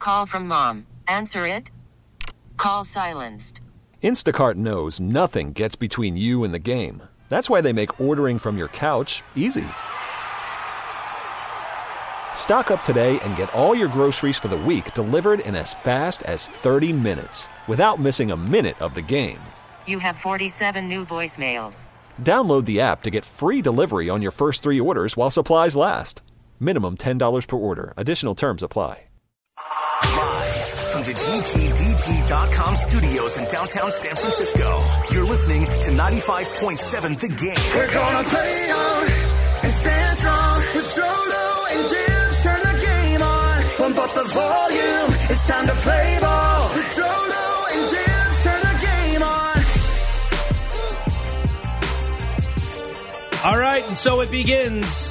call from mom. Answer it. Call silenced. Instacart knows nothing gets between you and the game. That's why they make ordering from your couch easy. Stock up today and get all your groceries for the week delivered in as fast as 30 minutes without missing a minute of the game. You have 47 new voicemails. Download the app to get free delivery on your first 3 orders while supplies last. Minimum $10 per order. Additional terms apply. Live from the DTDT.com studios in downtown San Francisco, you're listening to 95.7 The Game. We're gonna play on and stand strong with Jolo and Dibs. Turn the game on, pump up the volume. It's time to play ball with Jolo and Dibs. Turn the game on. All right, and so it begins.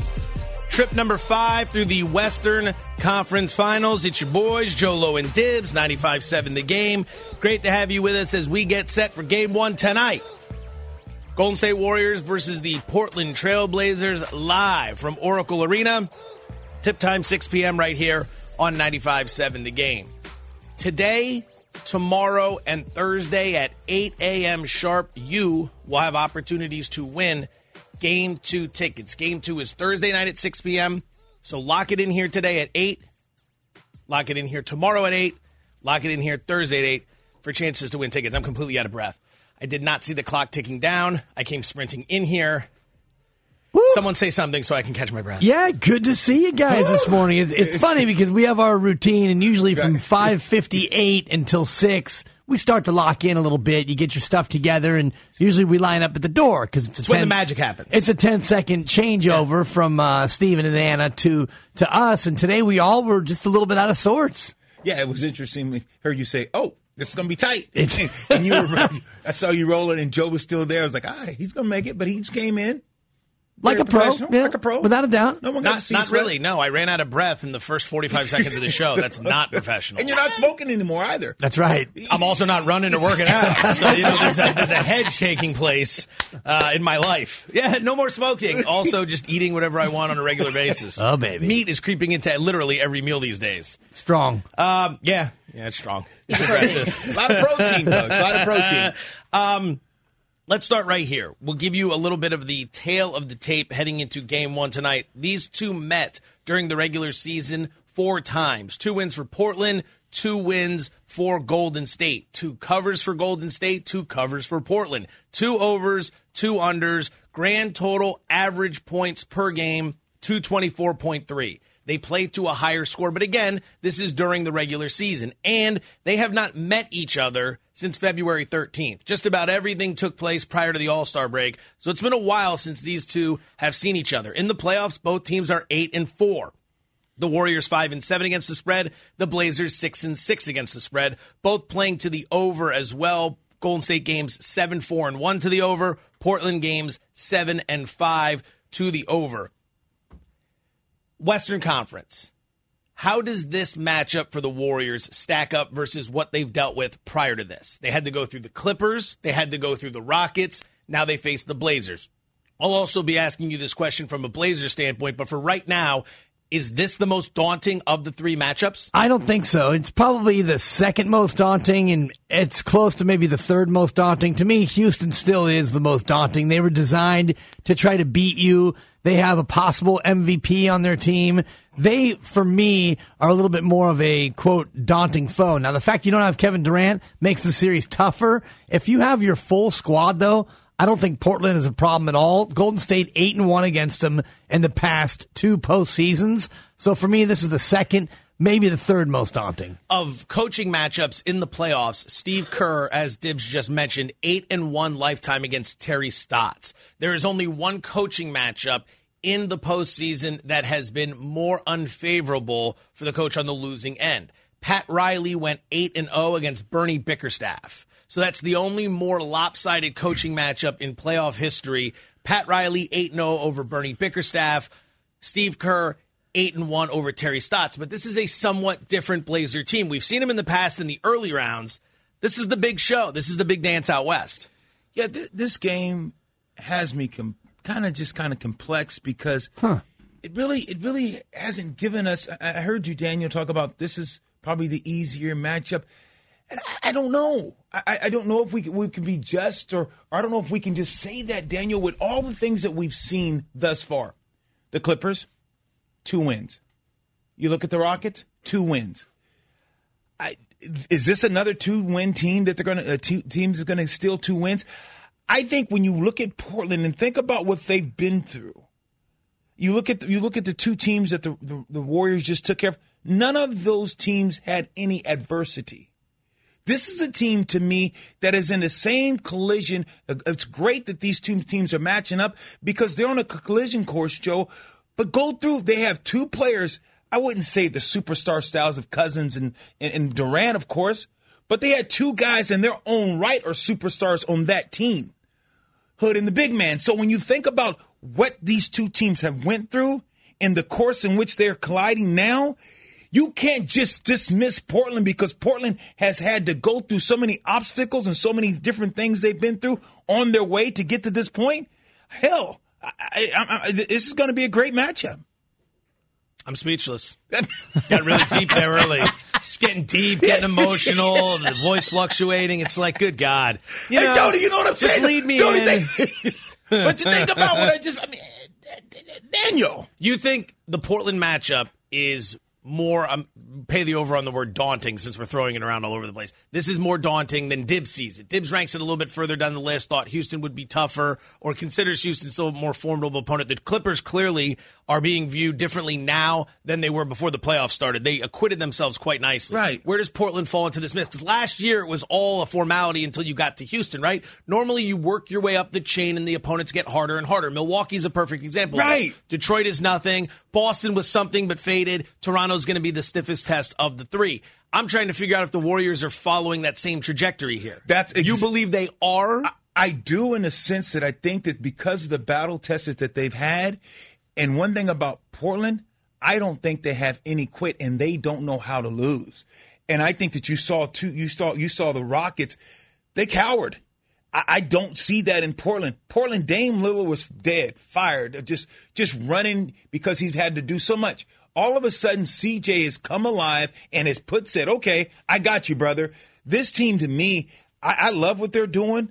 Trip number 5 through the Western Conference Finals. It's your boys, Jolo and Dibs, 95.7 The Game. Great to have you with us as we get set for Game 1 tonight. Golden State Warriors versus the Portland Trailblazers live from Oracle Arena. Tip time 6 p.m. right here on 95.7 The Game. Today, tomorrow, and Thursday at 8 a.m. sharp, you will have opportunities to win Game 2 tickets. Game 2 is Thursday night at 6 p.m. So lock it in here today at 8. Lock it in here tomorrow at 8. Lock it in here Thursday at 8 for chances to win tickets. I'm completely out of breath. I did not see the clock ticking down. I came sprinting in here. Woo. Someone say something so I can catch my breath. Yeah, good to see you guys this morning. It's funny because we have our routine, and usually from 5:58 until 6, we start to lock in a little bit. You get your stuff together, and usually we line up at the door because it's when the magic happens. It's a 10-second changeover from Steven and Anna to us, and today we all were just a little bit out of sorts. Yeah, it was interesting. I heard you say, "Oh, this is going to be tight," and you were. I saw you rolling, and Joe was still there. I was like, he's going to make it," but he just came in. Like a pro. Yeah, like a pro. Without a doubt. No one got to see Not really, no. I ran out of breath in the first 45 seconds of the show. That's not professional. And you're not smoking anymore either. That's right. I'm also not running or working out. So, there's a head shaking place in my life. Yeah, no more smoking. Also just eating whatever I want on a regular basis. Oh, baby. Meat is creeping into literally every meal these days. Strong. Yeah, it's strong. It's aggressive. A lot of protein, Doug. A lot of protein. Let's start right here. We'll give you a little bit of the tail of the tape heading into Game 1 tonight. These two met during the regular season 4 times. 2 wins for Portland, 2 wins for Golden State. 2 covers for Golden State, 2 covers for Portland. 2 overs, 2 unders. Grand total average points per game, 224.3. They play to a higher score, but again, this is during the regular season. And they have not met each other since February 13th. Just about everything took place prior to the All-Star break, so it's been a while since these two have seen each other. In the playoffs, both teams are 8-4. The Warriors 5-7 against the spread, the Blazers 6-6 against the spread, both playing to the over as well. Golden State games 7-4-1 to the over, Portland games 7-5 to the over. Western Conference. How does this matchup for the Warriors stack up versus what they've dealt with prior to this? They had to go through the Clippers. They had to go through the Rockets. Now they face the Blazers. I'll also be asking you this question from a Blazers standpoint, but for right now, is this the most daunting of the 3 matchups? I don't think so. It's probably the second most daunting, and it's close to maybe the third most daunting. To me, Houston still is the most daunting. They were designed to try to beat you. They have a possible MVP on their team. They, for me, are a little bit more of a, quote, daunting foe. Now, the fact you don't have Kevin Durant makes the series tougher. If you have your full squad, though, I don't think Portland is a problem at all. Golden State 8-1 against them in the past 2 postseasons. So for me, this is the second, maybe the third most daunting. Of coaching matchups in the playoffs, Steve Kerr, as Dibs just mentioned, 8-1 lifetime against Terry Stotts. There is only one coaching matchup in the postseason that has been more unfavorable for the coach on the losing end. Pat Riley went 8-0 against Bernie Bickerstaff. So that's the only more lopsided coaching matchup in playoff history. Pat Riley, 8-0 over Bernie Bickerstaff. Steve Kerr, 8-1 over Terry Stotts. But this is a somewhat different Blazer team. We've seen him in the past in the early rounds. This is the big show. This is the big dance out west. Yeah, this game has me kind of complex because it really hasn't given us. I heard you, Daniel, talk about this is probably the easier matchup. And I don't know. I don't know if we can be just, or I don't know if we can just say that, Daniel, with all the things that we've seen thus far. The Clippers, 2 wins. You look at the Rockets, 2 wins. Is this another 2-win team that they're going to teams are going to steal 2 wins? I think when you look at Portland and think about what they've been through, you look at the 2 teams that the Warriors just took care of. None of those teams had any adversity. This is a team, to me, that is in the same collision. It's great that these 2 teams are matching up because they're on a collision course, Joe. But go through, they have 2 players. I wouldn't say the superstar styles of Cousins and Durant, of course, but they had 2 guys in their own right are superstars on that team, Hood and the big man. So when you think about what these 2 teams have went through and the course in which they're colliding now, you can't just dismiss Portland because Portland has had to go through so many obstacles and so many different things they've been through on their way to get to this point. Hell, this is going to be a great matchup. I'm speechless. Got really deep there early. It's getting deep, getting emotional, the voice fluctuating. It's like, good God. Hey, Tony, you know what I'm saying? Just lead me Tony, in. But you think about what Daniel. You think the Portland matchup is more, pay the over on the word daunting since we're throwing it around all over the place. This is more daunting than Dibbs sees it. Dibbs ranks it a little bit further down the list, thought Houston would be tougher or considers Houston still a more formidable opponent. The Clippers clearly are being viewed differently now than they were before the playoffs started. They acquitted themselves quite nicely. Right. Where does Portland fall into this mix? Because last year it was all a formality until you got to Houston, right? Normally you work your way up the chain and the opponents get harder and harder. Milwaukee's a perfect example. Right. Detroit is nothing. Boston was something but faded. Toronto's going to be the stiffest test of the 3. I'm trying to figure out if the Warriors are following that same trajectory here. You believe they are? I do, in a sense that I think that because of the battle tests that they've had, and one thing about Portland, I don't think they have any quit, and they don't know how to lose. And I think that you saw the Rockets, they cowered. I don't see that in Portland. Portland, Dame Lillard was dead, fired, just running because he's had to do so much. All of a sudden, CJ has come alive and has said, okay, I got you, brother. This team, to me, I love what they're doing.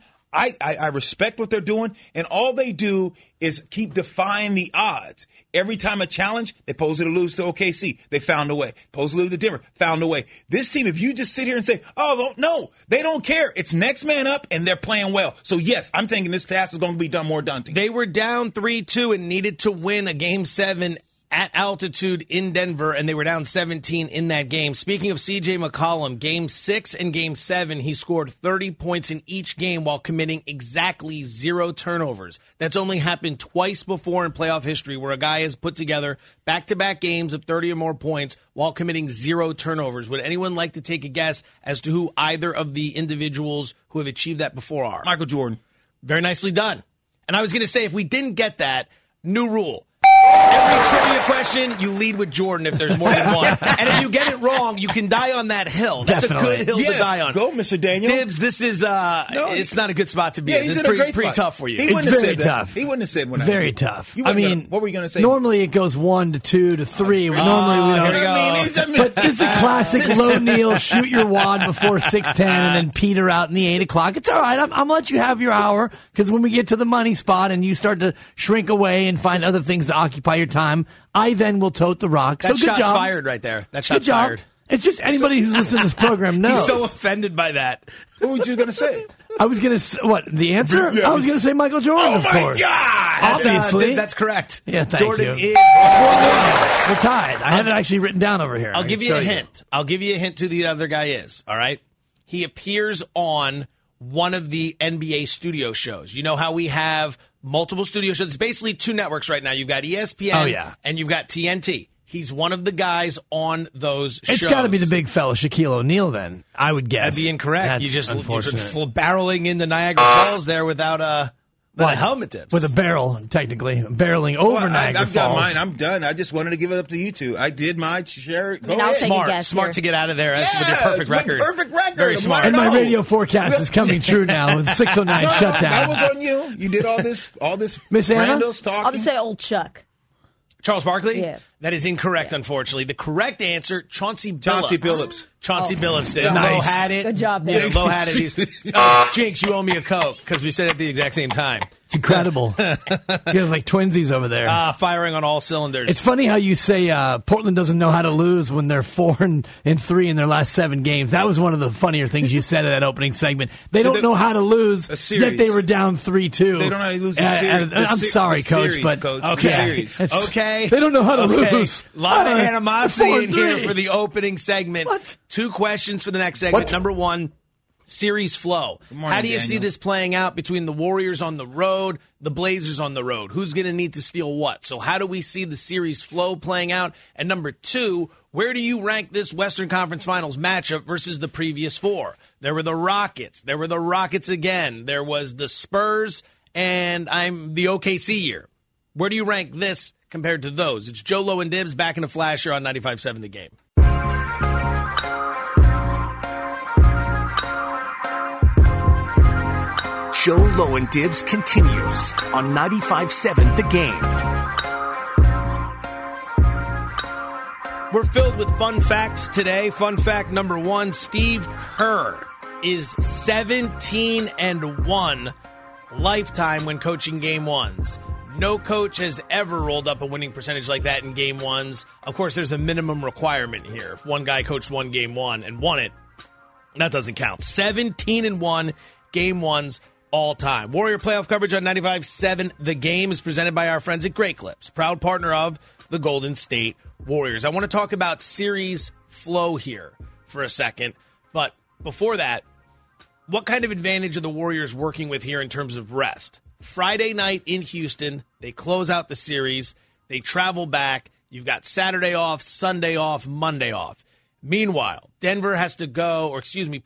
I respect what they're doing. And all they do is keep defying the odds. Every time a challenge, they pose it to lose to OKC. They found a way. Pose to lose to Denver. Found a way. This team, if you just sit here and say, oh, no, they don't care. It's next man up, and they're playing well. So, yes, I'm thinking this task is going to be done more daunting. They were down 3-2 and needed to win a Game 7 at altitude in Denver, and they were down 17 in that game. Speaking of C.J. McCollum, Game 6 and Game 7, he scored 30 points in each game while committing exactly 0 turnovers. That's only happened twice before in playoff history where a guy has put together back-to-back games of 30 or more points while committing 0 turnovers. Would anyone like to take a guess as to who either of the individuals who have achieved that before are? Michael Jordan. Very nicely done. And I was going to say, if we didn't get that, new rule. Every trivia question, you lead with Jordan if there's more than one. And if you get it wrong, you can die on that hill. That's Definitely. a good hill to die on. Go, Mr. Daniel. Dibbs, this is it's not a good spot to be in. He's This in is a great pretty spot. tough for you. He It's wouldn't have very said that. tough. He wouldn't have said when Very tough. what were you going to say? Normally it goes 1 to 2 to 3. Normally we here don't. we go. But this is a classic low kneel, shoot your wad before 6:10, and then peter out in the 8 o'clock. It's all right. I'm gonna let you have your hour because when we get to the money spot and you start to shrink away and find other things to occupy your time, I then will tote the rock. That so good shot's job. fired right there. That Good shot's job. fired. It's just anybody who's listening to this program knows. He's so offended by that. What were you going to say? I was going to what the answer? I was going to say Michael Jordan. Oh, of my course. God! Obviously, That's correct. Yeah, thank Jordan you. is. We're tied. I have it actually written down over here. I'll give you a hint. I'll give you a hint who the other guy is. All right. He appears on one of the NBA studio shows. You know how we have multiple studio shows? It's basically 2 networks right now. You've got ESPN and you've got TNT. He's one of the guys on those shows. It's got to be the big fella, Shaquille O'Neal, then, I would guess. That'd be incorrect. That's You just unfortunate. barreling into Niagara Falls there without a helmet tips. With a barrel, technically. Barreling over Niagara I've got Falls. mine. I'm done. I just wanted to give it up to you two. I did my share. Go I'll ahead. take a guess Smart here. to get out of there with your perfect record. Perfect record. Very smart. And my No. radio forecast is coming true now with 609 No, shutdown. that was on you. You did all this Miss Anna? Randall's talking. I'll just say old Chuck. Charles Barkley? Yeah. That is incorrect, unfortunately. The correct answer, Chauncey Billups. Chauncey Billups did. Nice. Lowe had it. Good job, Dan. Lowe had it. Jinx, you owe me a Coke because we said it at the exact same time. It's incredible. You have like twinsies over there. Firing on all cylinders. It's funny how you say Portland doesn't know how to lose when they're 4-3 in their last 7 games. That was one of the funnier things you said in that opening segment. They don't know how to lose, yet they were down 3-2. They don't know how to lose a series. I'm sorry, Coach, but okay. Okay. They don't know how to lose. A lot of animosity in here 4-3. for the opening segment. What? 2 questions for the next segment. What? Number 1, series flow. morning, How do you see Daniel. this playing out between the Warriors on the road, the Blazers on the road? Who's going to need to steal what? So how do we see the series flow playing out? And number 2, where do you rank this Western Conference Finals matchup versus the previous 4? There were the Rockets. There were the Rockets again. There was the Spurs and the OKC year. Where do you rank this compared to those? It's Joe Lowe and Dibs back in a flash here on 95.7 The Game. Joe Lowe and Dibs continues on 95.7 The Game. We're filled with fun facts today. Fun fact number 1, Steve Kerr is 17-1 lifetime when coaching game 1s. No coach has ever rolled up a winning percentage like that in game 1s. Of course, there's a minimum requirement here. If one guy coached one game 1 and won it, that doesn't count. 17-1 game 1s all time. Warrior playoff coverage on 95.7 The Game is presented by our friends at Great Clips, proud partner of the Golden State Warriors. I want to talk about series flow here for a second, but before that, what kind of advantage are the Warriors working with here in terms of rest? Friday night in Houston, they close out the series, they travel back, you've got Saturday off, Sunday off, Monday off. Meanwhile, Portland has to go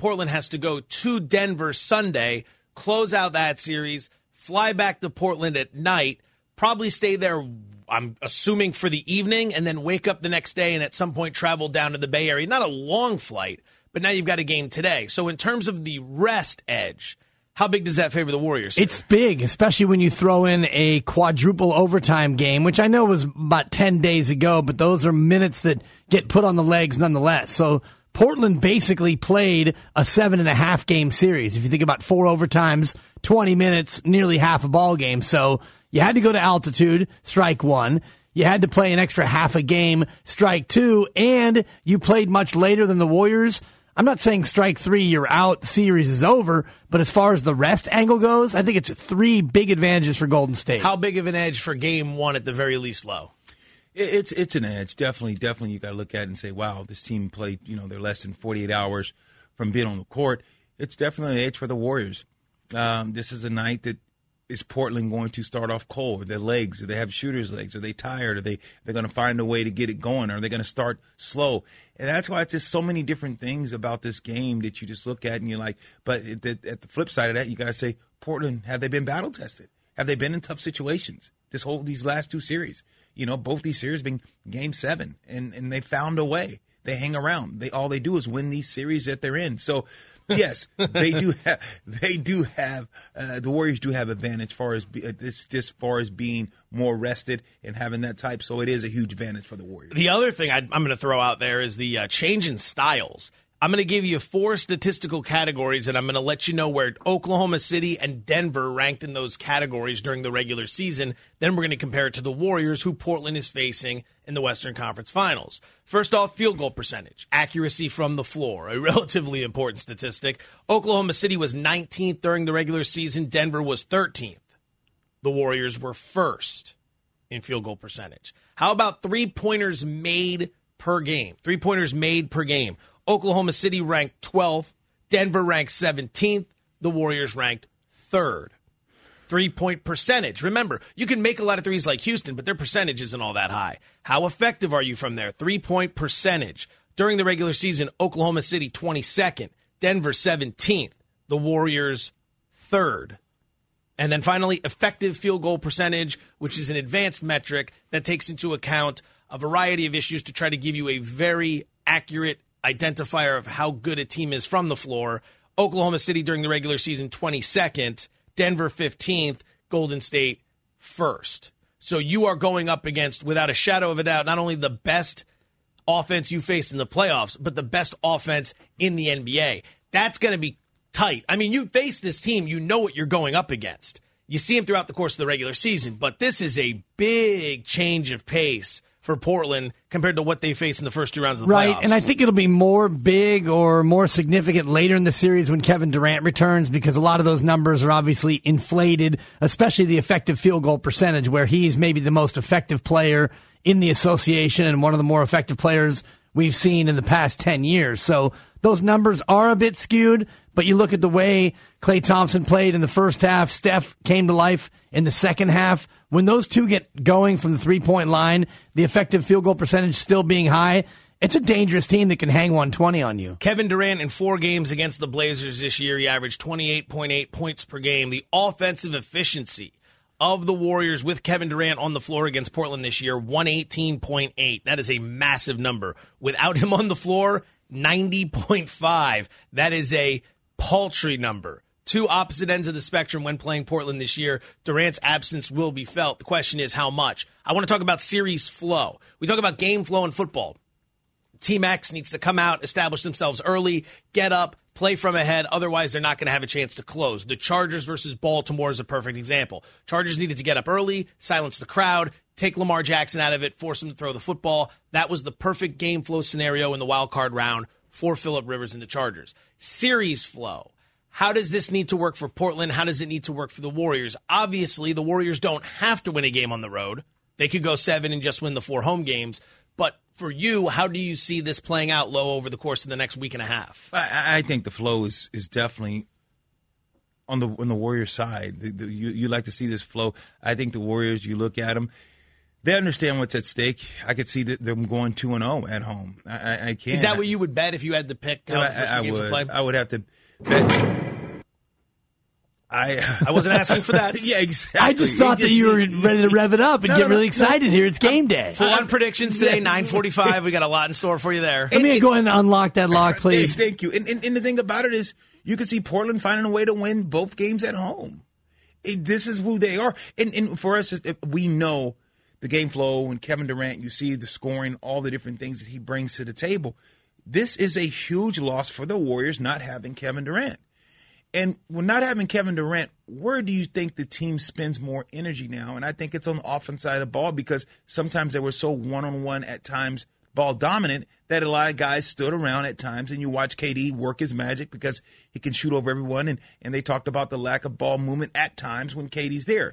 to Denver Sunday, close out that series, fly back to Portland at night, probably stay there, I'm assuming, for the evening, and then wake up the next day and at some point travel down to the Bay Area. Not a long flight, but now you've got a game today. So in terms of the rest edge, how big does that favor the Warriors? It's big, especially when you throw in a quadruple overtime game, which I know was about 10 days ago, but those are minutes that get put on the legs nonetheless. So Portland basically played a 7.5 game series. If you think about 4 overtimes, 20 minutes, nearly half a ball game. So you had to go to altitude, strike 1. You had to play an extra half a game, strike 2, and you played much later than the Warriors. I'm not saying strike 3, you're out, the series is over, but as far as the rest angle goes, I think it's 3 big advantages for Golden State. How big of an edge for game 1 at the very least, Low? It's an edge. Definitely. You got to look at it and say, wow, this team played, they're less than 48 hours from being on the court. It's definitely an edge for the Warriors. This is a night that is Portland going to start off cold? Are their legs? Do they have shooter's legs? Are they tired? Are they're going to find a way to get it going? Or are they going to start slow? And that's why it's just so many different things about this game that you just look at and you're like, but at the flip side of that, you got to say, Portland, have they been battle tested? Have they been in tough situations? These last 2 series, both these series been game 7 and they found a way. They hang around. All they do is win these series that they're in. So, yes, they do have. The Warriors do have advantage as far as being more rested and having that type. So it is a huge advantage for the Warriors. The other thing I'm going to throw out there is the change in styles. I'm going to give you 4 statistical categories, and I'm going to let you know where Oklahoma City and Denver ranked in those categories during the regular season. Then we're going to compare it to the Warriors, who Portland is facing in the Western Conference Finals. First off, field goal percentage, accuracy from the floor, a relatively important statistic. Oklahoma City was 19th during the regular season. Denver was 13th. The Warriors were first in field goal percentage. How about three-pointers made per game? Three-pointers made per game. Oklahoma City ranked 12th. Denver ranked 17th. The Warriors ranked 3rd. 3-point percentage. Remember, you can make a lot of threes like Houston, but their percentage isn't all that high. How effective are you from there? 3-point percentage. During the regular season, Oklahoma City 22nd. Denver 17th. The Warriors 3rd. And then finally, effective field goal percentage, which is an advanced metric that takes into account a variety of issues to try to give you a very accurate identifier of how good a team is from the floor. Oklahoma City during the regular season 22nd, Denver 15th, Golden State 1st. So you are going up against, without a shadow of a doubt, not only the best offense you face in the playoffs, but the best offense in the NBA. That's going to be tight. I mean, you face this team, you know what you're going up against. You see them throughout the course of the regular season, but this is a big change of pace for Portland compared to what they face in the first 2 rounds of the playoffs. Right, and I think it'll be more big or more significant later in the series when Kevin Durant returns, because a lot of those numbers are obviously inflated, especially the effective field goal percentage, where he's maybe the most effective player in the association and one of the more effective players we've seen in the past 10 years. So those numbers are a bit skewed, but you look at the way Klay Thompson played in the first half, Steph came to life in the second half. When those two get going from the three-point line, the effective field goal percentage still being high, it's a dangerous team that can hang 120 on you. Kevin Durant in 4 games against the Blazers this year, he averaged 28.8 points per game. The offensive efficiency of the Warriors with Kevin Durant on the floor against Portland this year, 118.8. That is a massive number. Without him on the floor, 90.5. That is a paltry number. 2 opposite ends of the spectrum when playing Portland this year. Durant's absence will be felt. The question is how much. I want to talk about series flow. We talk about game flow in football. Team X needs to come out, establish themselves early, get up, play from ahead. Otherwise, they're not going to have a chance to close. The Chargers versus Baltimore is a perfect example. Chargers needed to get up early, silence the crowd, take Lamar Jackson out of it, force him to throw the football. That was the perfect game flow scenario in the wild card round for Phillip Rivers and the Chargers. Series flow. How does this need to work for Portland? How does it need to work for the Warriors? Obviously, the Warriors don't have to win a game on the road. They could go 7 and just win the 4 home games. But for you, how do you see this playing out low over the course of the next week and a half? I think the flow is definitely on the Warriors side. You like to see this flow. I think the Warriors, you look at them, they understand what's at stake. I could see them going 2-0 at home. I can't. Is that what you would bet if you had to pick the first 2 games to play? I would have to bet. I wasn't asking for that. Yeah, exactly. I just thought that you were ready to rev it up and get really excited here. It's game day. Full on predictions today, 9:45. We got a lot in store for you there. Let me go ahead and unlock that lock, please. Thank you. And the thing about it is, you can see Portland finding a way to win both games at home. This is who they are. And for us, we know the game flow and Kevin Durant, you see the scoring, all the different things that he brings to the table. This is a huge loss for the Warriors not having Kevin Durant. And when not having Kevin Durant, where do you think the team spends more energy now? And I think it's on the offense side of the ball, because sometimes they were so one-on-one at times, ball dominant, that a lot of guys stood around at times, and you watch KD work his magic because he can shoot over everyone. And they talked about the lack of ball movement at times when KD's there.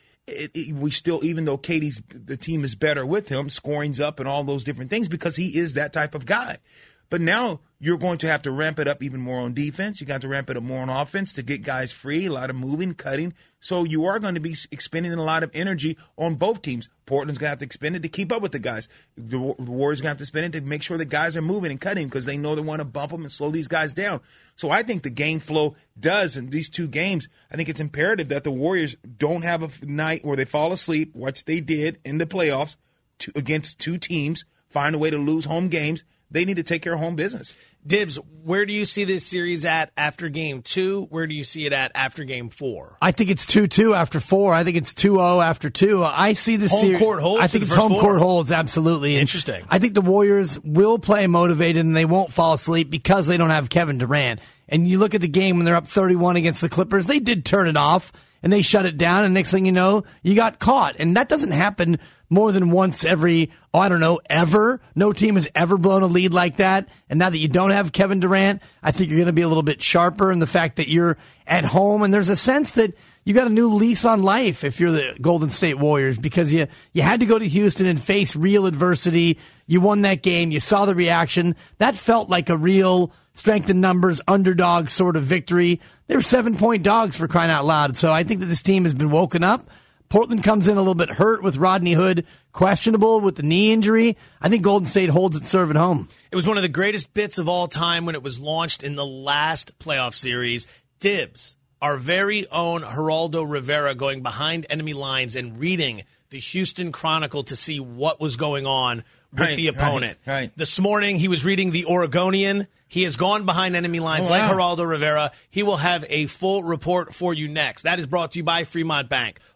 We still, even though the team is better with him, scoring's up and all those different things, because he is that type of guy. But now you're going to have to ramp it up even more on defense. You got to ramp it up more on offense to get guys free, a lot of moving, cutting. So you are going to be expending a lot of energy on both teams. Portland's going to have to expend it to keep up with the guys. The Warriors are going to have to spend it to make sure the guys are moving and cutting, because they know they want to bump them and slow these guys down. So I think the game flow does in these 2 games. I think it's imperative that the Warriors don't have a night where they fall asleep, which they did in the playoffs against 2 teams, find a way to lose home games. They need to take care of home business. Dibs, where do you see this series at after game 2? Where do you see it at after game 4? I think it's 2-2 after 4. I think it's 2-0 after 2. I see this series. Home court holds. I think it's home court holds, absolutely. Interesting. I think the Warriors will play motivated and they won't fall asleep because they don't have Kevin Durant. And you look at the game when they're up 31 against the Clippers, they did turn it off and they shut it down. And next thing you know, you got caught. And that doesn't happen more than once every, ever. No team has ever blown a lead like that. And now that you don't have Kevin Durant, I think you're going to be a little bit sharper in the fact that you're at home. And there's a sense that you got a new lease on life if you're the Golden State Warriors, because you had to go to Houston and face real adversity. You won that game. You saw the reaction. That felt like a real strength in numbers, underdog sort of victory. They were 7-point dogs, for crying out loud. So I think that this team has been woken up. Portland comes in a little bit hurt with Rodney Hood, questionable with the knee injury. I think Golden State holds its serve at home. It was one of the greatest bits of all time when it was launched in the last playoff series. Dibs, our very own Geraldo Rivera, going behind enemy lines and reading the Houston Chronicle to see what was going on with the opponent. Right. This morning, he was reading the Oregonian. He has gone behind enemy lines like Geraldo Rivera. He will have a full report for you next. That is brought to you by Fremont Bank.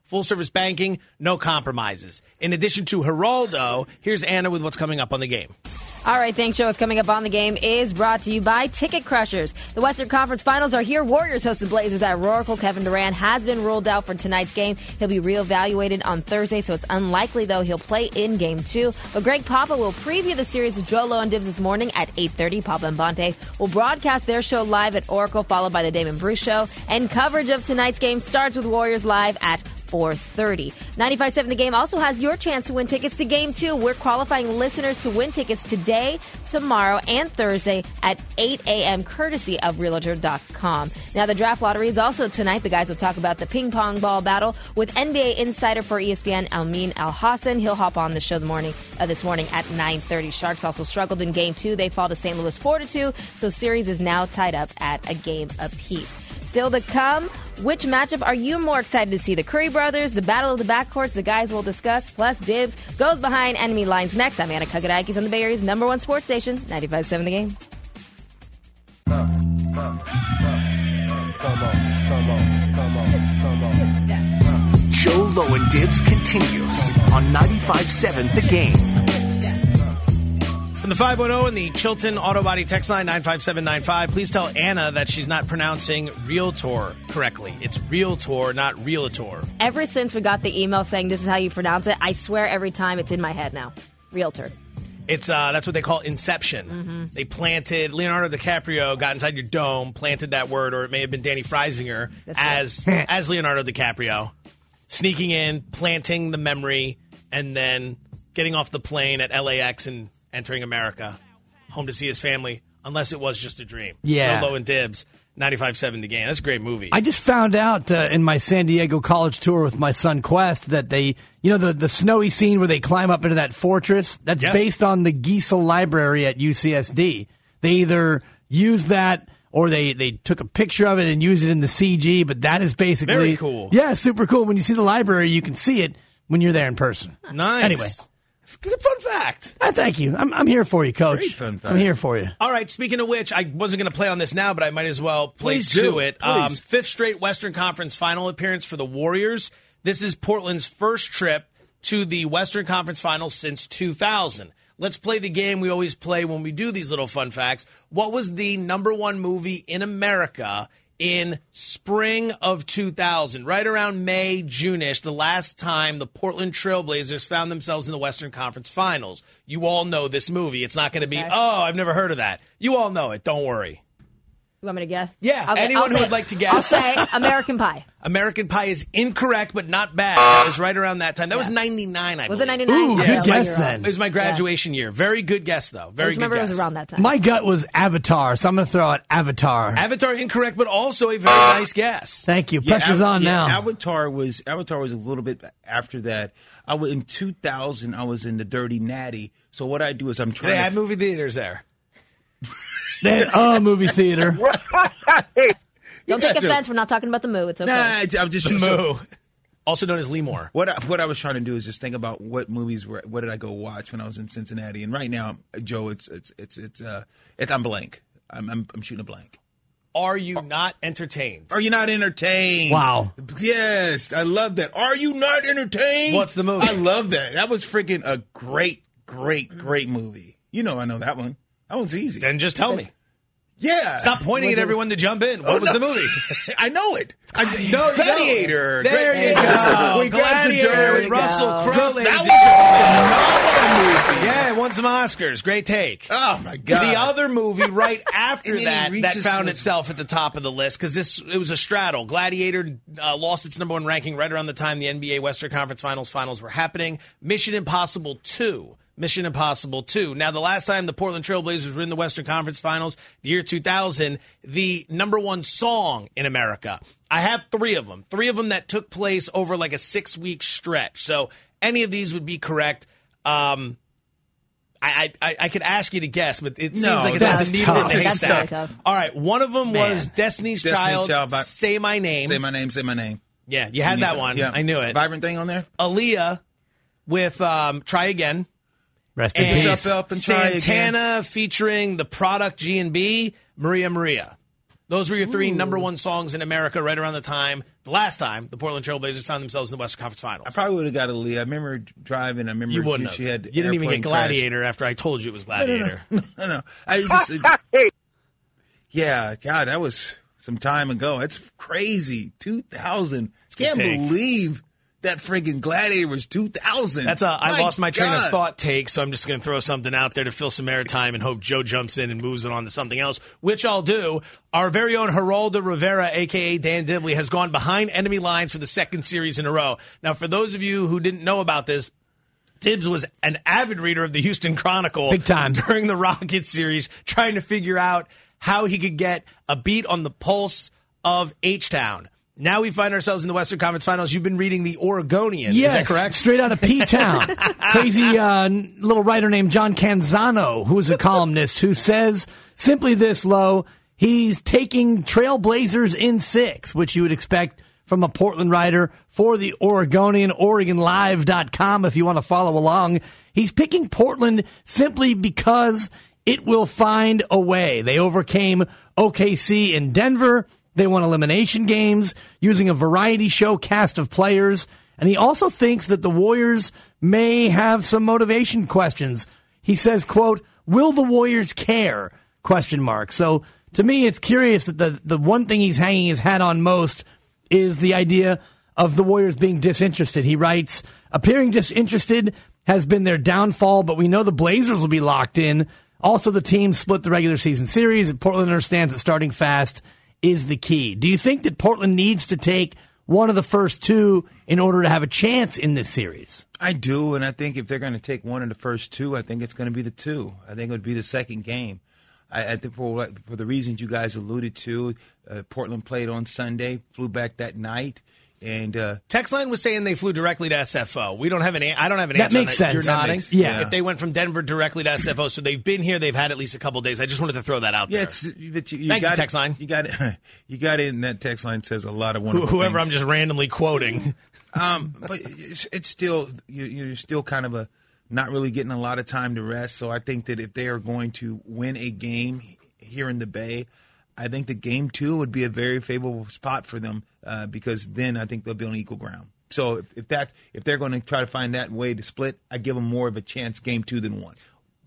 Full-service banking, no compromises. In addition to Geraldo, here's Anna with what's coming up on the game. All right, thanks, Joe. What's coming up on the game is brought to you by Ticket Crushers. The Western Conference Finals are here. Warriors host the Blazers at Oracle. Kevin Durant has been ruled out for tonight's game. He'll be reevaluated on Thursday, so it's unlikely, though, he'll play in Game 2. But Greg Papa will preview the series with Joe Lowe and Dibs this morning at 8:30. Papa and Bonte will broadcast their show live at Oracle, followed by the Damon Bruce Show. And coverage of tonight's game starts with Warriors Live at 4:30. 95.7 The Game also has your chance to win tickets to Game 2. We're qualifying listeners to win tickets today, tomorrow, and Thursday at 8 a.m. courtesy of Realtor.com. Now, the draft lottery is also tonight. The guys will talk about the ping pong ball battle with NBA insider for ESPN, Amin Al-Hassan. He'll hop on the show this morning at 9:30. Sharks also struggled in Game 2. They fall to St. Louis 4-2, so series is now tied up at a game apiece. Still to come, which matchup are you more excited to see? The Curry brothers, the battle of the backcourts, the guys will discuss, plus Dibs goes behind enemy lines next. I'm Anna Kagarakis on the Bay Area's #1 sports station, 95.7 The Game. Joe Lowe and Dibs continues on 95.7 The Game. From the 510 and the Chilton Auto Body text line 95795, please tell Anna that she's not pronouncing Realtor correctly. It's Realtor, not Realtor. Ever since we got the email saying this is how you pronounce it, I swear every time it's in my head now. Realtor. It's that's what they call Inception. Mm-hmm. They planted, Leonardo DiCaprio got inside your dome, planted that word, or it may have been Danny Freisinger as Leonardo DiCaprio, sneaking in, planting the memory, and then getting off the plane at LAX and entering America, home to see his family, unless it was just a dream. Yeah. Joe Lowe and Dibs, 95.7 The Game. That's a great movie. I just found out in my San Diego college tour with my son Quest that they, the snowy scene where they climb up into that fortress, that's based on the Giesel Library at UCSD. They either used that or they took a picture of it and used it in the CG, but that is basically... Very cool. Yeah, super cool. When you see the library, you can see it when you're there in person. Nice. Anyway. Good fun fact. Thank you. I'm here for you, Coach. Great fun fact. I'm here for you. All right, speaking of which, I wasn't going to play on this now, but I might as well play Please to do. it. Please. Fifth straight Western Conference final appearance for the Warriors. This is Portland's first trip to the Western Conference Finals since 2000. Let's play the game we always play when we do these little fun facts. What was the #1 movie in America in spring of 2000, right around May, June-ish, the last time the Portland Trailblazers found themselves in the Western Conference Finals? You all know this movie. It's not going to be, I've never heard of that. You all know it. Don't worry. You want me to guess? Yeah, anyone who would like to guess. I'll say American Pie. American Pie is incorrect, but not bad. That was right around that time. That was 99, I believe. Was it 99? Ooh, Yeah, good that's guess what you're then. It was my graduation year. Very good guess, though. I Very just good remember guess. it was around that time. My gut was Avatar, so I'm going to throw out Avatar. Avatar incorrect, but also a very nice guess. Thank you. Pressure's on now. Avatar was a little bit after that. In 2000, I was in the Dirty Natty. So what I do is I'm trying They to... had movie theaters there. They had movie theater. Don't take offense. We're not talking about the moo. It's okay. Nah, I'm just... Moo. Also known as Lee Moore. What I was trying to do is just think about what did I go watch when I was in Cincinnati, and right now, Joe, I'm blank. I'm shooting a blank. Are you not entertained? Are you not entertained? Wow. Yes, I love that. Are you not entertained? What's the movie? I love that. That was freaking a great movie. I know that one. That one's easy. Then just tell me. Yeah. Stop pointing at everyone to jump in. What was the movie? I know it. No, Gladiator. There you go. We grabs the Gladiator dirt. with Russell Crowe. That was a phenomenal movie. Yeah, it won some Oscars. Great take. Oh, my God. The other movie right after And then he that reaches found for- itself at the top of the list because it was a straddle. Gladiator lost its #1 ranking right around the time the NBA Western Conference Finals were happening. Mission Impossible 2. Now, the last time the Portland Trailblazers were in the Western Conference Finals, the year 2000, the #1 song in America. I have 3 of them. 3 of them that took place over like a 6-week stretch. So any of these would be correct. I could ask you to guess, but it seems like it's that's a needle in tough. the That's haystack. very tough. All right, one of them was Destiny's Child, by- Say My Name. Say my name. Say my name. Yeah, you had that one. Yeah. I knew it. Vibrant thing on there. Aaliyah with Try Again. Rest in And peace. up and try Santana featuring the Product G&B, Maria Maria. Those were your three number one songs in America right around the last time the Portland Trailblazers found themselves in the Western Conference Finals. I probably would have got a lead. I remember driving. I remember you wouldn't she have. had You didn't even get Gladiator crash. after I told you it was Gladiator. No. I just, yeah, God, that was some time ago. It's crazy. 2000. Can't believe that friggin' Gladiator was 2000. That's I lost my train of thought take, so I'm just going to throw something out there to fill some airtime and hope Joe jumps in and moves it on to something else, which I'll do. Our very own Geraldo Rivera, a.k.a. Dan Dibley, has gone behind enemy lines for the second series in a row. Now, for those of you who didn't know about this, Tibbs was an avid reader of the Houston Chronicle big time during the Rockets series, trying to figure out how he could get a beat on the pulse of H-Town. Now we find ourselves in the Western Conference Finals. You've been reading the Oregonian. Yes, is that correct? Straight out of P-Town. Crazy little writer named John Canzano, who's a columnist, who says simply this, Lo, he's taking Trailblazers in 6, which you would expect from a Portland writer for the Oregonian, OregonLive.com, if you want to follow along. He's picking Portland simply because it will find a way. They overcame OKC in Denver. They won elimination games using a variety show cast of players. And he also thinks that the Warriors may have some motivation questions. He says, quote, will the Warriors care? ? So to me, it's curious that the one thing he's hanging his hat on most is the idea of the Warriors being disinterested. He writes, appearing disinterested has been their downfall, but we know the Blazers will be locked in. Also, the team split the regular season series, and Portland understands that starting fast is the key. Do you think that Portland needs to take one of the first two in order to have a chance in this series? I do, and I think if they're going to take one of the first two, I think it's going to be the two. I think it would be the second game. I think for the reasons you guys alluded to, Portland played on Sunday, flew back that night. And text line was saying they flew directly to SFO. We don't have any. I don't have an that answer. Makes on that. sense. You're nodding. Yeah. If they went from Denver directly to SFO, so they've been here. They've had at least a couple days. I just wanted to throw that out there. Thank you, text line. You got it. You got it. And that text line says a lot of wonderful whoever things. I'm just randomly quoting. But it's still you're still kind of not really getting a lot of time to rest. So I think that if they are going to win a game here in the Bay, I think the game 2 would be a very favorable spot for them because then I think they'll be on equal ground. So if they're going to try to find that way to split, I give them more of a chance game 2 than 1.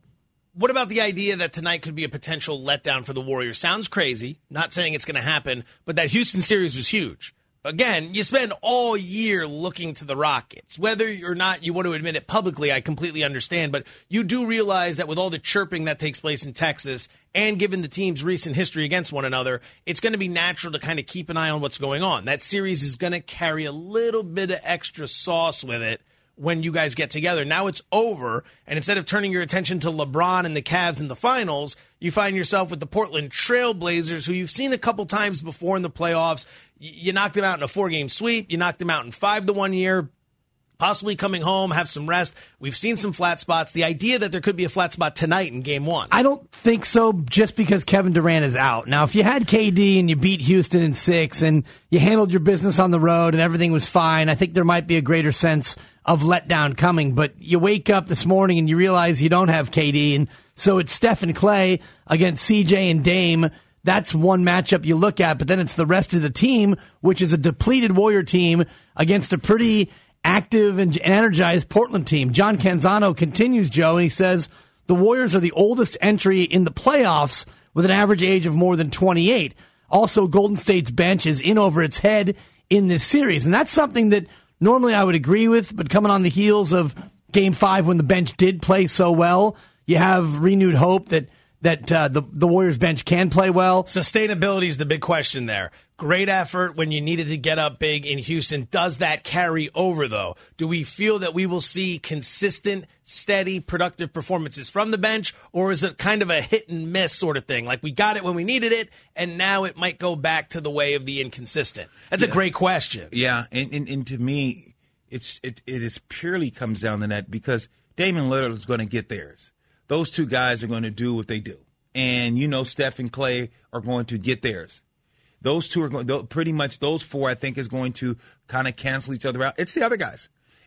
What about the idea that tonight could be a potential letdown for the Warriors? Sounds crazy. Not saying it's going to happen, but that Houston series was huge. Again, you spend all year looking to the Rockets. Whether or not you want to admit it publicly, I completely understand, but you do realize that with all the chirping that takes place in Texas, and given the team's recent history against one another, it's going to be natural to kind of keep an eye on what's going on. That series is going to carry a little bit of extra sauce with it when you guys get together. Now it's over, and instead of turning your attention to LeBron and the Cavs in the finals, you find yourself with the Portland Trailblazers, who you've seen a couple times before in the playoffs. You knocked them out in a 4-game sweep. You knocked them out in 5 the one year. Possibly coming home, have some rest. We've seen some flat spots. The idea that there could be a flat spot tonight in game 1. I don't think so, just because Kevin Durant is out. Now, if you had KD and you beat Houston in 6 and you handled your business on the road and everything was fine, I think there might be a greater sense of letdown coming. But you wake up this morning and you realize you don't have KD, and so it's Steph and Clay against CJ and Dame. That's one matchup you look at, but then it's the rest of the team, which is a depleted Warrior team against a pretty active and energized Portland team. John Canzano continues, Joe, and he says the Warriors are the oldest entry in the playoffs with an average age of more than 28. Also, Golden State's bench is in over its head in this series, and that's something that normally I would agree with, but coming on the heels of Game 5 when the bench did play so well, you have renewed hope that the Warriors bench can play well. Sustainability is the big question there. Great effort when you needed to get up big in Houston. Does that carry over, though? Do we feel that we will see consistent, steady, productive performances from the bench, or is it kind of a hit and miss sort of thing? Like we got it when we needed it, and now it might go back to the way of the inconsistent? That's a great question. Yeah, and to me, it is purely comes down to that because Damian Lillard is going to get theirs. Those two guys are going to do what they do. And Steph and Clay are going to get theirs. Those two are going, pretty much those four, I think, is going to kind of cancel each other out. It's the other guys.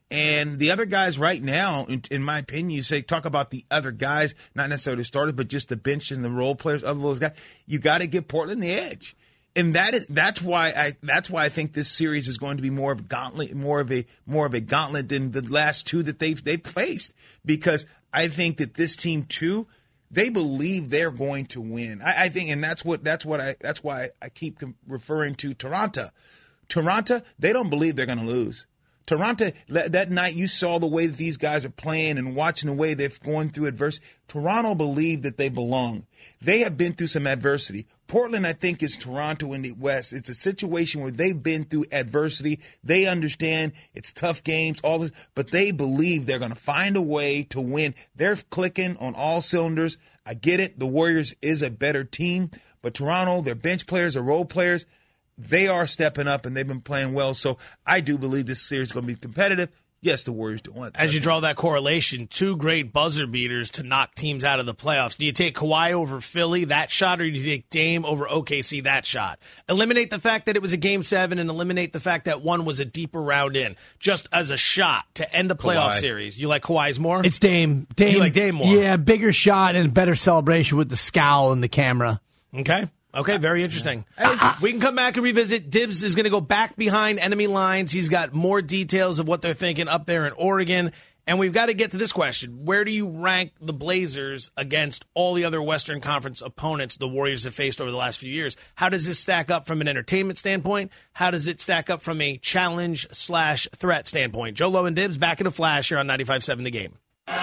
And the other guys right now, in my opinion, talk about the other guys, not necessarily the starters, but just the bench and the role players, other those guys. You got to give Portland the edge. And that's why I think this series is going to be more of a gauntlet than the last two that they've faced, because I think that this team too, they believe they're going to win. I think, and that's why I keep referring to Toronto. Toronto, they don't believe they're going to lose. Toronto, that night you saw the way that these guys are playing and watching the way they've gone through adversity. Toronto believe that they belong. They have been through some adversity. Portland, I think, is Toronto in the West. It's a situation where they've been through adversity. They understand it's tough games, all this, but they believe they're going to find a way to win. They're clicking on all cylinders. I get it. The Warriors is a better team, but Toronto, their bench players, their role players, they are stepping up, and they've been playing well. So I do believe this series is going to be competitive. Yes, the Warriors don't want that. As you draw that correlation, two great buzzer beaters to knock teams out of the playoffs. Do you take Kawhi over Philly, that shot, or do you take Dame over OKC, that shot? Eliminate the fact that it was a Game 7 and eliminate the fact that one was a deeper round in. Just as a shot to end a playoff series. You like Kawhi's more? It's Dame. You like Dame more? Yeah, bigger shot and better celebration with the scowl and the camera. Okay, very interesting. We can come back and revisit. Dibbs is going to go back behind enemy lines. He's got more details of what they're thinking up there in Oregon. And we've got to get to this question. Where do you rank the Blazers against all the other Western Conference opponents the Warriors have faced over the last few years? How does this stack up from an entertainment standpoint? How does it stack up from a challenge/threat standpoint? Joe Lowe and Dibbs back in a flash here on 95.7 The Game.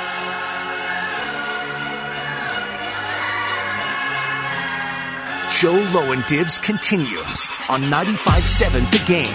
Joe Lowe and Dibbs continues on 95.7 The Game.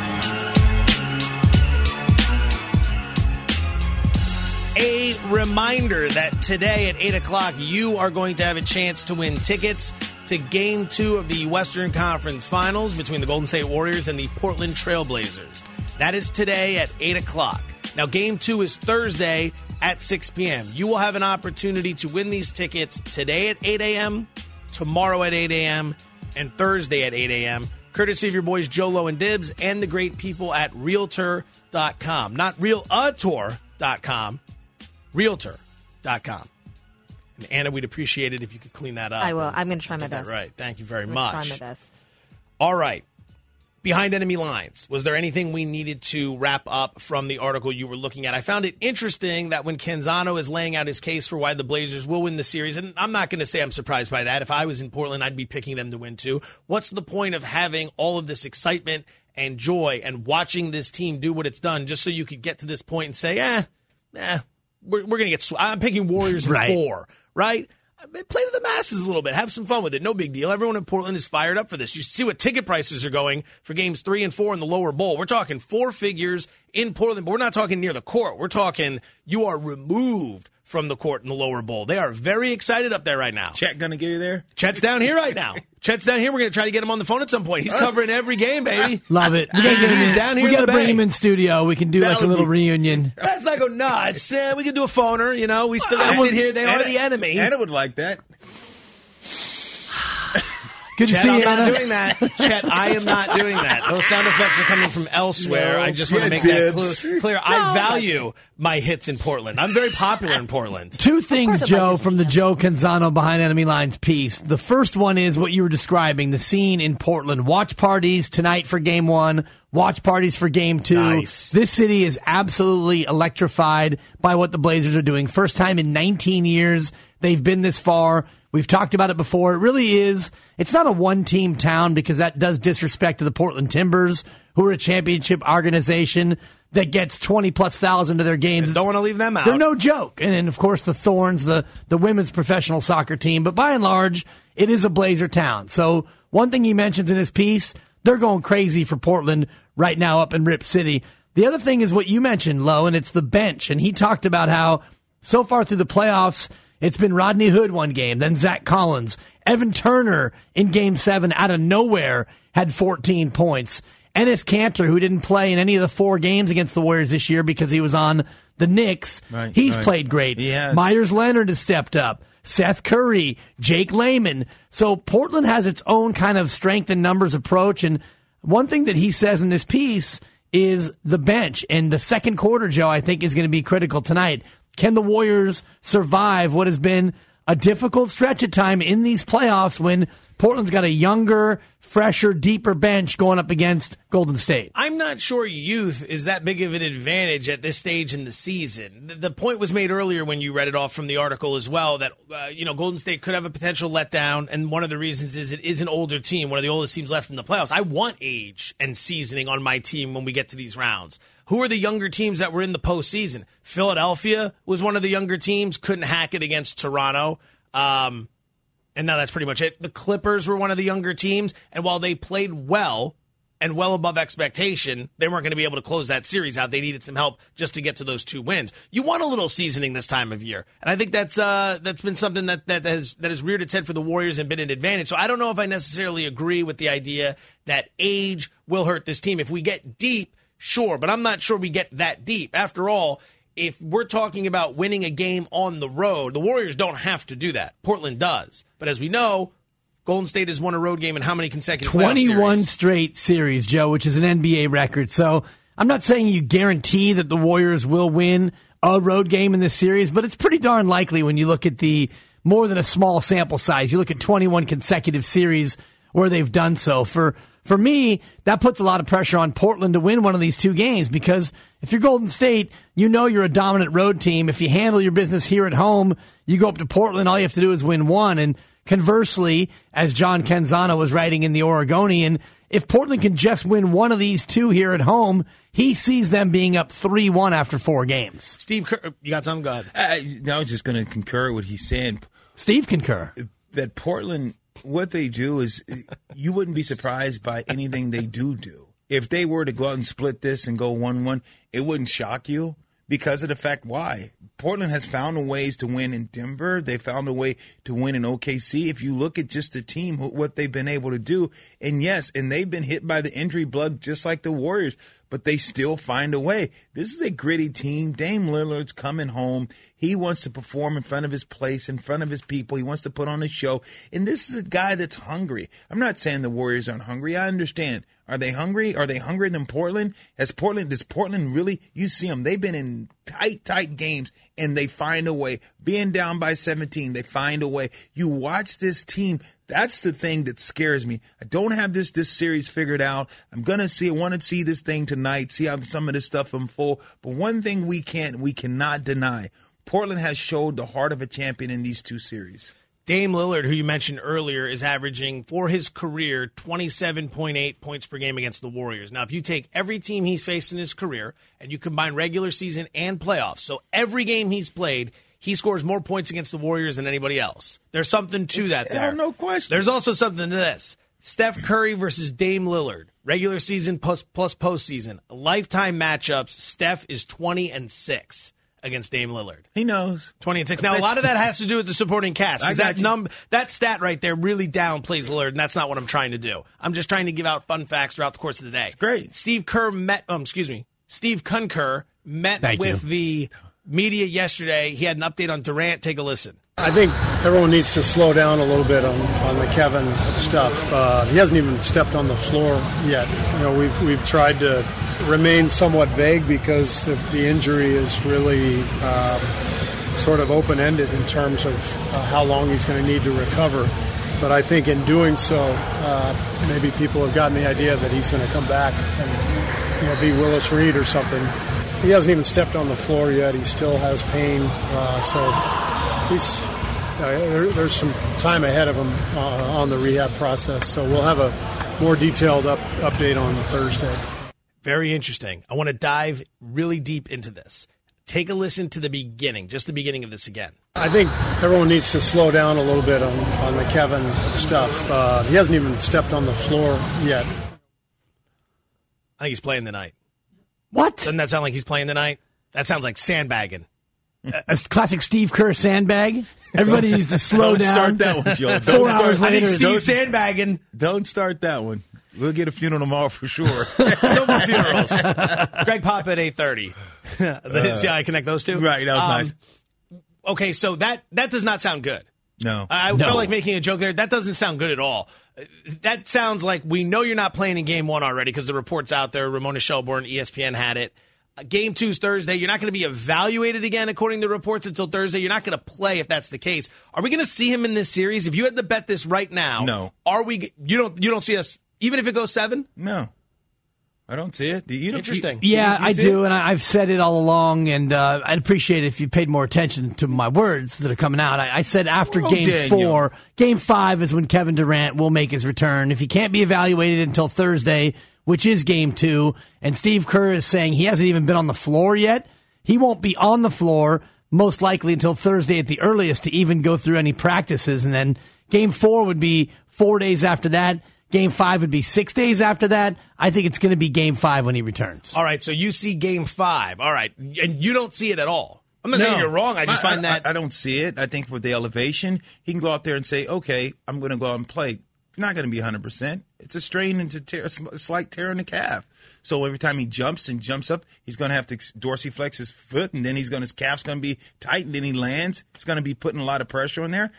A reminder that today at 8 o'clock, you are going to have a chance to win tickets to Game 2 of the Western Conference Finals between the Golden State Warriors and the Portland Trail Blazers. That is today at 8 o'clock. Now, Game 2 is Thursday at 6 p.m. You will have an opportunity to win these tickets today at 8 a.m., tomorrow at 8 a.m., and Thursday at 8 a.m., courtesy of your boys Joe Lowe and Dibbs and the great people at Realtor.com. Not Realtor.com, Realtor.com. And Anna, we'd appreciate it if you could clean that up. I will. I'm going to try my best. Right. Thank you very I'm much. Try my best. All right. Behind enemy lines, was there anything we needed to wrap up from the article you were looking at? I found it interesting that when Canzano is laying out his case for why the Blazers will win the series, and I'm not going to say I'm surprised by that. If I was in Portland, I'd be picking them to win too. What's the point of having all of this excitement and joy and watching this team do what it's done just so you could get to this point and say, we're going to get I'm picking Warriors in 4, right? Play to the masses a little bit. Have some fun with it. No big deal. Everyone in Portland is fired up for this. You see what ticket prices are going for games 3 and 4 in the lower bowl. We're talking 4 figures in Portland, but we're not talking near the court. We're talking you are removed from the court in the lower bowl. They are very excited up there right now. Chet going to get you there? Chet's down here right now. Chet's down here. We're going to try to get him on the phone at some point. He's covering every game, baby. Love it. We got to bring him in studio. We can do like a little reunion. Let's not go nuts. We can do a phoner. You know, we still got to sit here. They are the enemy. Anna would like that. Good Chet, to see you, I'm Anna. not doing that. Chet, I am not doing that. Those sound effects are coming from elsewhere. I just want to make that clear. I value my hits in Portland. I'm very popular in Portland. Two things, Joe, from the Joe Canzano Behind Enemy Lines piece. The first one is what you were describing, the scene in Portland. Watch parties tonight for Game 1, watch parties for Game 2. Nice. This city is absolutely electrified by what the Blazers are doing. First time in 19 years they've been this far. We've talked about it before. It really is. It's not a one-team town because that does disrespect to the Portland Timbers, who are a championship organization that gets 20-plus thousand to their games. Don't want to leave them out. They're no joke. And of course, the Thorns, the women's professional soccer team. But by and large, it is a Blazer town. So one thing he mentions in his piece, they're going crazy for Portland right now up in Rip City. The other thing is what you mentioned, Lo, and it's the bench. And he talked about how so far through the playoffs, it's been Rodney Hood one game, then Zach Collins. Evan Turner in Game 7 out of nowhere had 14 points. Enes Kanter, who didn't play in any of the 4 games against the Warriors this year because he was on the Knicks, he's played great. Myers Leonard has stepped up. Seth Curry, Jake Layman. So Portland has its own kind of strength and numbers approach. And one thing that he says in this piece is the bench. And the second quarter, Joe, I think is going to be critical tonight. Can the Warriors survive what has been a difficult stretch of time in these playoffs when Portland's got a younger, fresher, deeper bench going up against Golden State? I'm not sure youth is that big of an advantage at this stage in the season. The point was made earlier when you read it off from the article as well that Golden State could have a potential letdown, and one of the reasons is it is an older team, one of the oldest teams left in the playoffs. I want age and seasoning on my team when we get to these rounds. Who are the younger teams that were in the postseason? Philadelphia was one of the younger teams, couldn't hack it against Toronto. And now that's pretty much it. The Clippers were one of the younger teams, and while they played well and well above expectation, they weren't going to be able to close that series out. They needed some help just to get to those 2 wins. You want a little seasoning this time of year, and I think that's been something that has reared its head for the Warriors and been an advantage. So I don't know if I necessarily agree with the idea that age will hurt this team. If we get deep, sure, but I'm not sure we get that deep. After all, if we're talking about winning a game on the road, the Warriors don't have to do that. Portland does. But as we know, Golden State has won a road game in how many consecutive 21 straight series, Joe, which is an NBA record. So I'm not saying you guarantee that the Warriors will win a road game in this series, but it's pretty darn likely when you look at the more than a small sample size. You look at 21 consecutive series where they've done so. For me, that puts a lot of pressure on Portland to win one of these 2 games because if you're Golden State, you know you're a dominant road team. If you handle your business here at home, you go up to Portland, all you have to do is win 1. And conversely, as John Canzano was writing in the Oregonian, if Portland can just win one of these 2 here at home, he sees them being up 3-1 after 4 games. Steve Kerr, you got something? Go ahead. I was just going to concur what he's saying. Steve concur. That Portland, what they do is you wouldn't be surprised by anything they do. If they were to go out and split this and go 1-1, it wouldn't shock you because of the fact why. Portland has found ways to win in Denver. They found a way to win in OKC. If you look at just the team, what they've been able to do, and yes, and they've been hit by the injury bug just like the Warriors, but they still find a way. This is a gritty team. Dame Lillard's coming home. He wants to perform in front of his place, in front of his people. He wants to put on a show. And this is a guy that's hungry. I'm not saying the Warriors aren't hungry. I understand. Are they hungry? Are they hungrier than Portland? Does Portland really? You see them. They've been in tight games, and they find a way. Being down by 17, they find a way. You watch this team. That's the thing that scares me. I don't have this series figured out. I want to see this thing tonight, see how some of this stuff unfold. But one thing we cannot deny, Portland has showed the heart of a champion in these 2 series. Dame Lillard, who you mentioned earlier, is averaging, for his career, 27.8 points per game against the Warriors. Now, if you take every team he's faced in his career and you combine regular season and playoffs, so every game he's played, he scores more points against the Warriors than anybody else. There's something to that there. No question. There's also something to this. Steph Curry versus Dame Lillard, regular season plus postseason, lifetime matchups. Steph is 20-6 against Dame Lillard. He knows. 20-6. Now, a lot of that has to do with the supporting cast. That stat right there really downplays Lillard, and that's not what I'm trying to do. I'm just trying to give out fun facts throughout the course of the day. It's great. Steve Concur met with the media yesterday. He had an update on Durant. Take a listen. I think everyone needs to slow down a little bit on the Kevin stuff. He hasn't even stepped on the floor yet. We've tried to remain somewhat vague because the injury is really sort of open-ended in terms of how long he's going to need to recover. But I think in doing so, maybe people have gotten the idea that he's going to come back and be Willis Reed or something. He hasn't even stepped on the floor yet. He still has pain, there's some time ahead of him on the rehab process. So we'll have a more detailed update on Thursday. Very interesting. I want to dive really deep into this. Take a listen to the beginning, just the beginning of this again. I think everyone needs to slow down a little bit on the Kevin stuff. He hasn't even stepped on the floor yet. I think he's playing tonight. What? Doesn't that sound like he's playing tonight? That sounds like sandbagging. A classic Steve Kerr sandbag. Everybody needs to slow down. Don't start that one, Joe. 4 hours later. I think Steve sandbagging. Don't start that one. We'll get a funeral tomorrow for sure. No more funerals. Greg Pop at 8:30. See how I connect those two? Right, that was nice. Okay, so that does not sound good. No. I felt like making a joke there. That doesn't sound good at all. That sounds like we know you're not playing in Game 1 already because the report's out there. Ramona Shelburne, ESPN had it. Game 2's Thursday. You're not going to be evaluated again, according to reports, until Thursday. You're not going to play if that's the case. Are we going to see him in this series? If you had to bet this right now, no. Are we? You don't see us even if it goes 7? No. I don't see it. Interesting. I do, and I've said it all along, and I'd appreciate it if you paid more attention to my words that are coming out. I said after Game 4, Game 5 is when Kevin Durant will make his return. If he can't be evaluated until Thursday, which is Game 2, and Steve Kerr is saying he hasn't even been on the floor yet, he won't be on the floor most likely until Thursday at the earliest to even go through any practices, and then Game 4 would be 4 days after that. Game 5 would be 6 days after that. I think it's going to be Game 5 when he returns. All right, so you see Game 5. All right, and you don't see it at all. I'm not saying you're wrong. I just find that... I don't see it. I think with the elevation, he can go out there and say, okay, I'm going to go out and play. Not going to be 100%. It's a strain and a slight tear in the calf. So every time he jumps up, he's going to have to dorsiflex his foot, and then his calf's going to be tight, and then he lands. He's going to be putting a lot of pressure on there.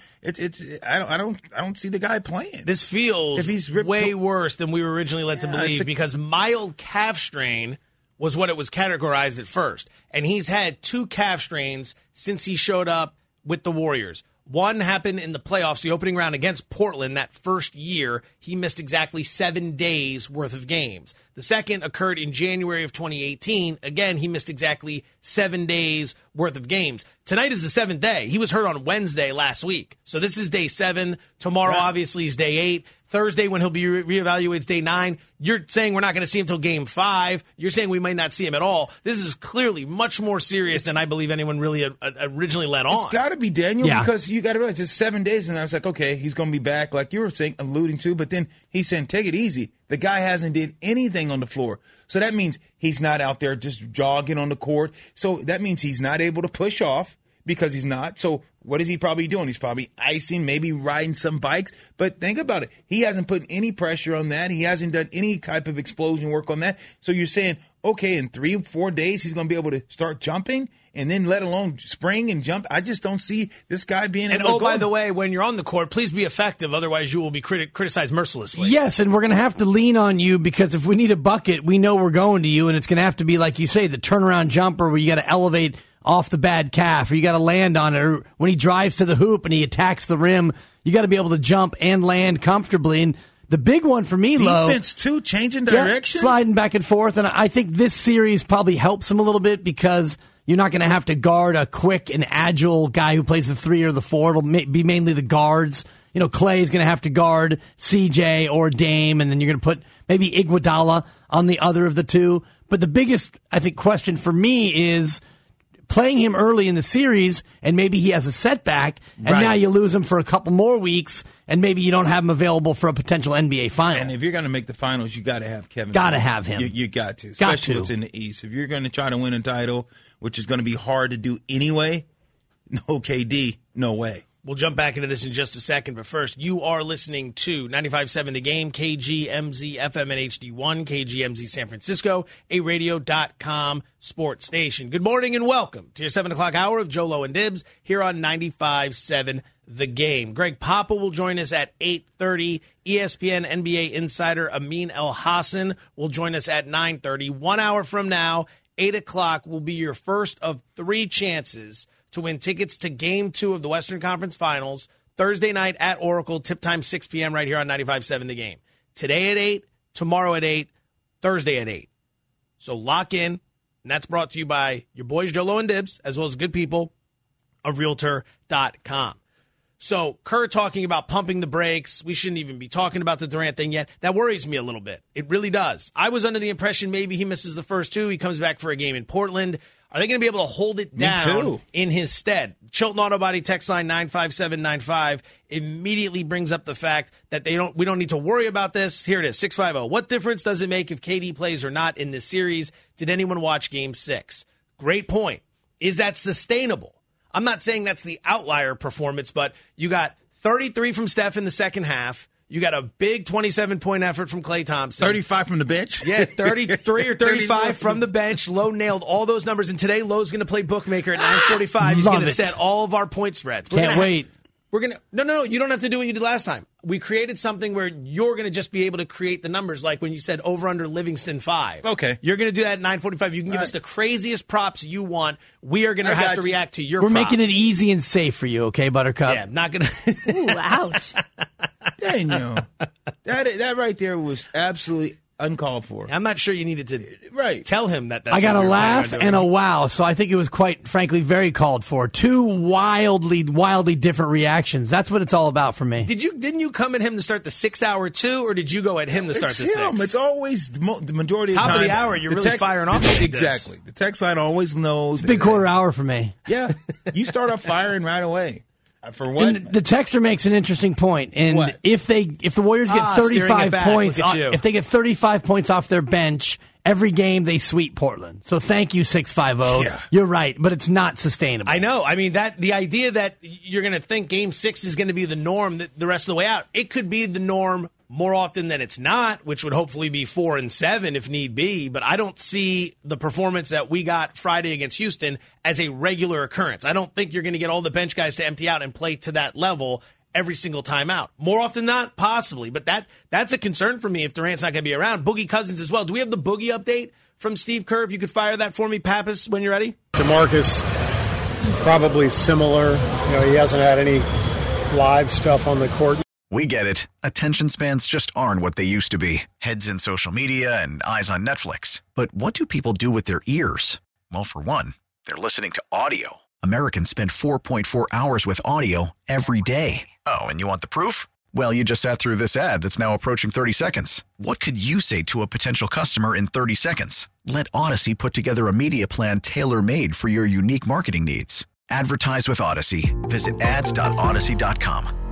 I don't see the guy playing. This feels way worse than we were originally led to believe because mild calf strain was what it was categorized at first, and he's had 2 calf strains since he showed up with the Warriors. One happened in the playoffs, the opening round against Portland that first year. He missed exactly 7 days worth of games. The second occurred in January of 2018. Again, he missed exactly 7 days worth of games. Tonight is the 7th day. He was hurt on Wednesday last week. So this is day 7. Tomorrow, obviously, is day 8. Thursday, when he'll be reevaluated, is day 9. You're saying we're not going to see him until Game 5. You're saying we might not see him at all. This is clearly much more serious than I believe anyone really originally let on. It's got to be, Daniel, because you got to realize it's 7 days, and I was like, okay, he's going to be back, like you were saying, alluding to, but then he's saying, take it easy. The guy hasn't did anything on the floor. So that means he's not out there just jogging on the court. So that means he's not able to push off because he's not. So what is he probably doing? He's probably icing, maybe riding some bikes. But think about it. He hasn't put any pressure on that. He hasn't done any type of explosion work on that. So you're saying, okay, in 3 or 4 days, he's going to be able to start jumping and then let alone spring and jump. I just don't see this guy being able to go. And by the way, when you're on the court, please be effective. Otherwise, you will be criticized mercilessly. Yes, and we're going to have to lean on you because if we need a bucket, we know we're going to you, and it's going to have to be, like you say, the turnaround jumper where you got to elevate off the bad calf, or you got to land on it, or when he drives to the hoop and he attacks the rim, you got to be able to jump and land comfortably. And the big one for me, defense too, changing directions, sliding back and forth. And I think this series probably helps him a little bit because you're not going to have to guard a quick and agile guy who plays the 3 or the 4. It'll be mainly the guards. You know, Clay's going to have to guard CJ or Dame, and then you're going to put maybe Iguodala on the other of the 2. But the biggest, I think, question for me is playing him early in the series, and maybe he has a setback, and now you lose him for a couple more weeks, and maybe you don't have him available for a potential NBA final. And if you're going to make the finals, you got to have Kevin. Got to have him. You got to, especially what's in the East. If you're going to try to win a title, which is going to be hard to do anyway, no KD, no way. We'll jump back into this in just a second, but first, you are listening to 95.7 The Game, KGMZ FM and HD1, KGMZ San Francisco, a radio.com sports station. Good morning and welcome to your 7 o'clock hour of Jolo and Dibs here on 95.7 The Game. Greg Papa will join us at 8:30. ESPN NBA insider Amin El-Hassan will join us at 9:30. 1 hour from now, 8 o'clock will be your first of 3 chances to win tickets to Game 2 of the Western Conference Finals, Thursday night at Oracle, tip time 6 p.m. right here on 95.7 The Game. Today at 8, tomorrow at 8, Thursday at 8. So lock in, and that's brought to you by your boys Jolo and Dibs, as well as good people of Realtor.com. So Kerr talking about pumping the brakes. We shouldn't even be talking about the Durant thing yet. That worries me a little bit. It really does. I was under the impression maybe he misses the first 2. He comes back for a game in Portland. Are they going to be able to hold it down in his stead? Chilton Auto Body text line 95795 immediately brings up the fact that we don't need to worry about this. Here it is, 650. What difference does it make if KD plays or not in this series? Did anyone watch Game 6? Great point. Is that sustainable? I'm not saying that's the outlier performance, but you got 33 from Steph in the second half. You got a big 27-point effort from Klay Thompson. 35 from the bench? Yeah, 33 or 35 from the bench. Lowe nailed all those numbers. And today, Lowe's going to play bookmaker at 9:45. He's going to set all of our point spreads. Can't wait. We're going to no, you don't have to do what you did last time. We created something where you're going to just be able to create the numbers, like when you said over under Livingston 5. Okay. You're going to do that at 9:45. You can give us the craziest props you want. We are going to have to react to your We're props. making it easy and safe for you, okay, Buttercup? Yeah, not going to. Ooh, ouch. Daniel, that right there was absolutely uncalled for. I'm not sure you needed to tell him that. That's I got what a we were planning on laugh doing. and a wow, so I think it was quite frankly very called for. Two wildly different reactions. That's what it's all about for me. Didn't you come at him to start the 6 hour too, or did you go at him to start It's the 6? It's always the majority of the Top time. of the hour, you're The really firing off like this. Exactly. The text line always knows. It's a big quarter hour for me. Yeah, you start off firing right away. For what? And the texter makes an interesting point. And What? if the Warriors get steering it 35 back. points, Look at you. if they get 35 points off their bench every game, they sweep Portland. So thank you, 650. Yeah. You're right, but it's not sustainable. I know. I mean, the idea that you're going to think Game 6 is going to be the norm the rest of the way out, it could be the norm more often than it's not, which would hopefully be 4 and 7 if need be. But I don't see the performance that we got Friday against Houston as a regular occurrence. I don't think you're going to get all the bench guys to empty out and play to that level every single time out. More often than not, possibly. But that's a concern for me if Durant's not going to be around. Boogie Cousins as well. Do we have the Boogie update from Steve Kerr? If you could fire that for me, Pappas, when you're ready. DeMarcus, probably similar. He hasn't had any live stuff on the court. We get it. Attention spans just aren't what they used to be. Heads in social media and eyes on Netflix. But what do people do with their ears? Well, for one, they're listening to audio. Americans spend 4.4 hours with audio every day. Oh, and you want the proof? Well, you just sat through this ad that's now approaching 30 seconds. What could you say to a potential customer in 30 seconds? Let Odyssey put together a media plan tailor-made for your unique marketing needs. Advertise with Odyssey. Visit ads.odyssey.com.